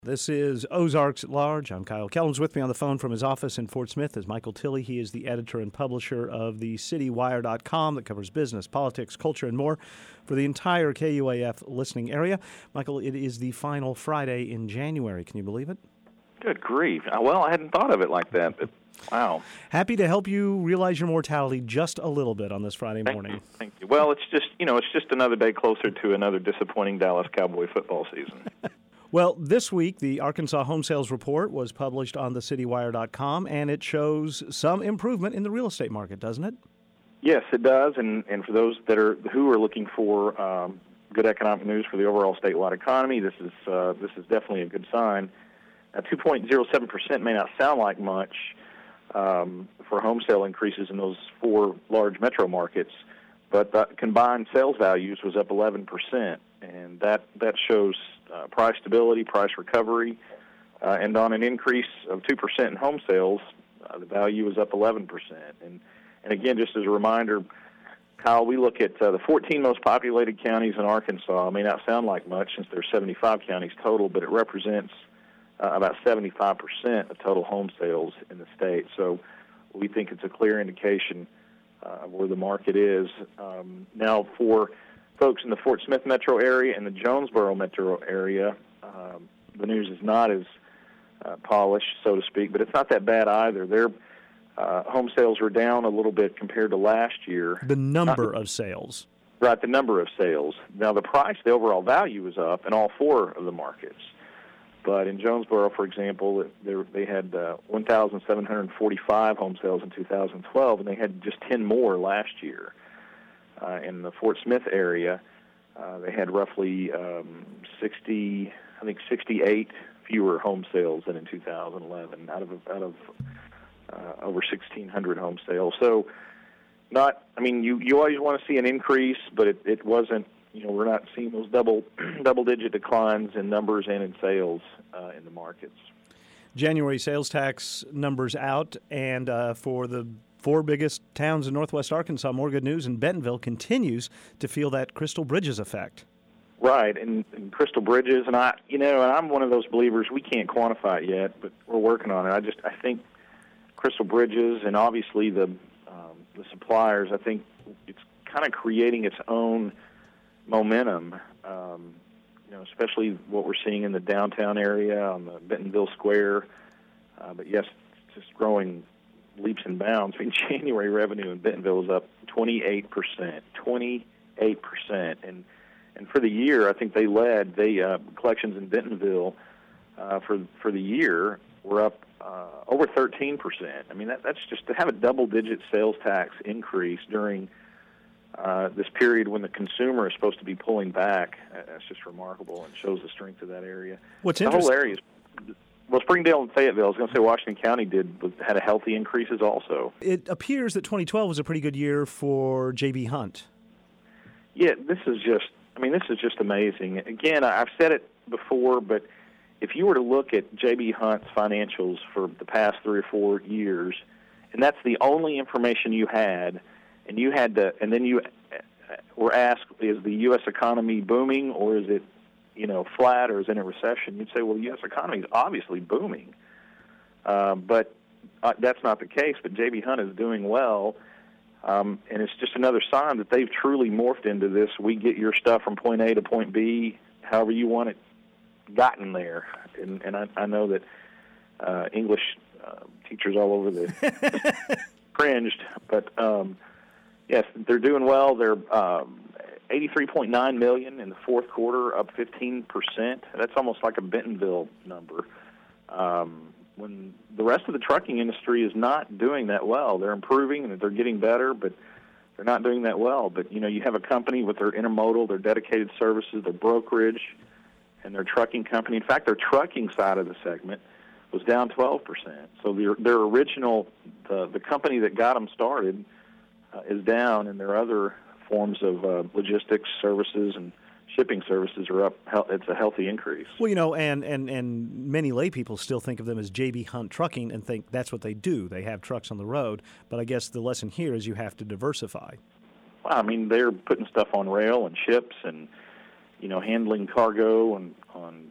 This is Ozarks at Large. I'm Kyle Kellums. With me on the phone from his office in Fort Smith is Michael Tilley. He is the editor and publisher of the CityWire.com that covers business, politics, culture, and more for the entire KUAF listening area. Michael, it is the final Friday in January. Can you believe it? Good grief. Well, I hadn't thought of it like that, but wow. Happy to help you realize your mortality just a little bit on this Friday morning. Thank you. Well, it's just another day closer to another disappointing Dallas Cowboy football season. Well, this week, the Arkansas Home Sales Report was published on the CityWire.com, and it shows some improvement in the real estate market, doesn't it? Yes, it does, and for those who are looking for good economic news for the overall statewide economy, this is definitely a good sign. Now, 2.07% may not sound like much for home sale increases in those four large metro markets, but the combined sales values was up 11%, and that shows price stability, price recovery, and on an increase of 2% in home sales, the value is up 11%. And again, just as a reminder, Kyle, we look at the 14 most populated counties in Arkansas. It may not sound like much since there's 75 counties total, but it represents about 75% of total home sales in the state. So we think it's a clear indication of where the market is. Now, for folks in the Fort Smith metro area and the Jonesboro metro area, the news is not as polished, so to speak, but it's not that bad either. Their home sales were down a little bit compared to last year. The number of sales. Right, the number of sales. Now, the price, the overall value is up in all four of the markets. But in Jonesboro, for example, they had 1,745 home sales in 2012, and they had just 10 more last year. In the Fort Smith area, they had roughly 68 fewer home sales than in 2011, out of over 1,600 home sales. So, you always want to see an increase, but it wasn't. We're not seeing those double-digit declines in numbers and in sales in the markets. January sales tax numbers out, and for the four biggest towns in northwest Arkansas, more good news, and Bentonville continues to feel that Crystal Bridges effect. Right, and Crystal Bridges, and I'm one of those believers. We can't quantify it yet, but we're working on it. I think Crystal Bridges, and obviously the suppliers, I think it's kind of creating its own momentum. Especially what we're seeing in the downtown area on the Bentonville Square. But yes, it's just growing leaps and bounds. January revenue in Bentonville is up 28%. 28%. And for the year, I think they led. Collections in Bentonville for the year were up over 13%. That's just to have a double-digit sales tax increase during this period when the consumer is supposed to be pulling back. That's just remarkable and shows the strength of that area. What's the interesting? Whole area Springdale and Fayetteville, I was going to say Washington County had a healthy increases also. It appears that 2012 was a pretty good year for J.B. Hunt. Yeah, this is just amazing. Again, I've said it before, but if you were to look at J.B. Hunt's financials for the past 3 or 4 years, and that's the only information you had, and then you were asked, is the U.S. economy booming or is it, flat or is it in a recession? You'd say, well, the U.S. economy is obviously booming. But that's not the case. But J.B. Hunt is doing well, and it's just another sign that they've truly morphed into this. We get your stuff from point A to point B, however you want it gotten there. And I know that English teachers all over the cringed, but yes, they're doing well. They're $83.9 million in the fourth quarter, up 15%. That's almost like a Bentonville number. When the rest of the trucking industry is not doing that well, they're improving and they're getting better, but they're not doing that well. But you have a company with their intermodal, their dedicated services, their brokerage, and their trucking company. In fact, their trucking side of the segment was down 12%. So their original, the company that got them started, is down, and their other forms of logistics services and shipping services are up. It's a healthy increase. Well, and many lay people still think of them as J.B. Hunt Trucking and think that's what they do. They have trucks on the road. But I guess the lesson here is you have to diversify. Well, they're putting stuff on rail and ships and, handling cargo and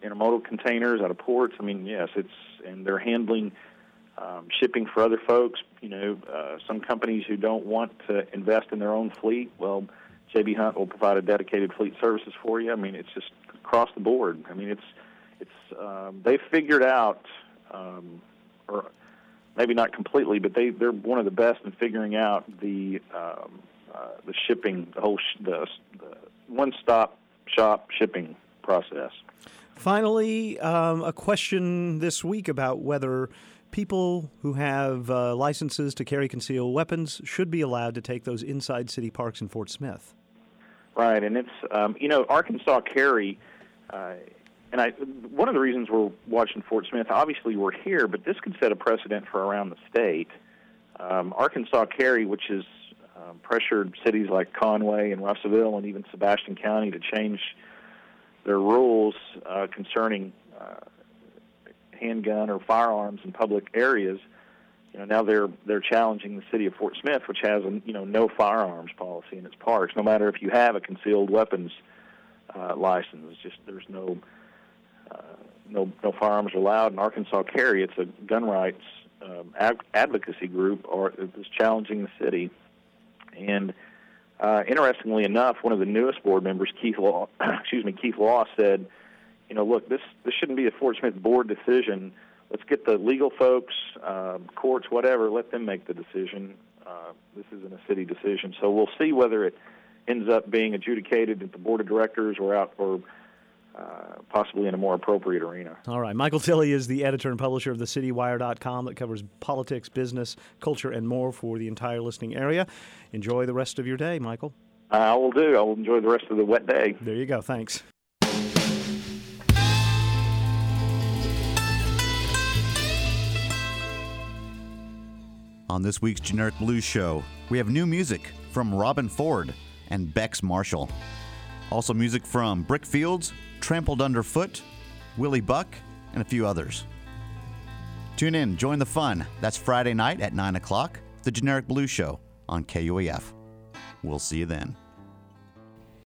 intermodal containers out of ports. I mean, yes, and they're handling shipping for other folks. Some companies who don't want to invest in their own fleet, well, J.B. Hunt will provide a dedicated fleet services for you. I mean, it's just across the board. I mean, they've figured out, or maybe not completely, but they're one of the best in figuring out the shipping, the one-stop shop shipping process. Finally, a question this week about whether people who have licenses to carry concealed weapons should be allowed to take those inside city parks in Fort Smith. Right, and it's, Arkansas Carry, one of the reasons we're watching Fort Smith, obviously we're here, but this could set a precedent for around the state. Arkansas Carry, which has pressured cities like Conway and Russellville and even Sebastian County to change their rules concerning handgun or firearms in public areas. Now they're challenging the city of Fort Smith, which has a no firearms policy in its parks. No matter if you have a concealed weapons license, there's no firearms allowed. In Arkansas Carry, it's a gun rights advocacy group is challenging the city. And interestingly enough, one of the newest board members, Keith Law, said, look, this shouldn't be a Fort Smith board decision. Let's get the legal folks, courts, whatever, let them make the decision. This isn't a city decision. So we'll see whether it ends up being adjudicated at the board of directors or possibly in a more appropriate arena. All right. Michael Tilley is the editor and publisher of thecitywire.com that covers politics, business, culture, and more for the entire listening area. Enjoy the rest of your day, Michael. I will do. I will enjoy the rest of the wet day. There you go. Thanks. On this week's Generic Blues Show, we have new music from Robin Ford and Bex Marshall. Also music from Brick Fields, Trampled Underfoot, Willie Buck, and a few others. Tune in, join the fun. That's Friday night at 9 o'clock, the Generic Blues Show on KUAF. We'll see you then.